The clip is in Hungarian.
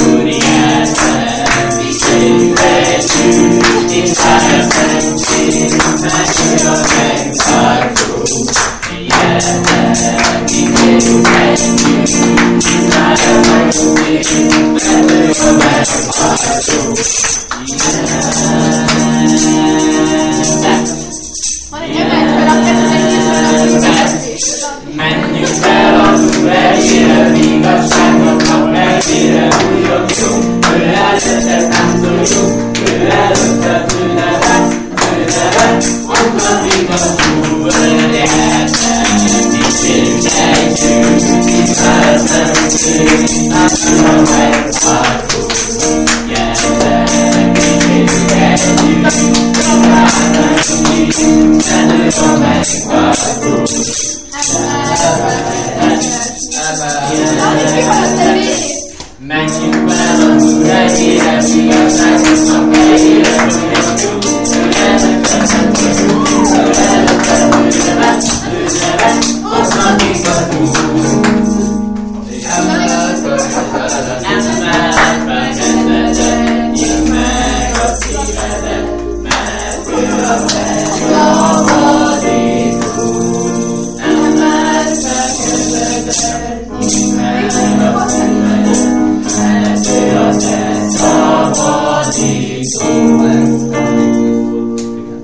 Menjünk fel az Úr elére, igazságnak elére, újra fiunk, ő előtte táncoljunk, ő előtte ő nevet, onnan igazul, gyertek, dicsérjük együtt, tiszteltem szép, látszul a megváltó, gyertek, dicsérjük együtt, látszul a megváltó. Menjünk fel az Úr helyére, igazságosnak helyére,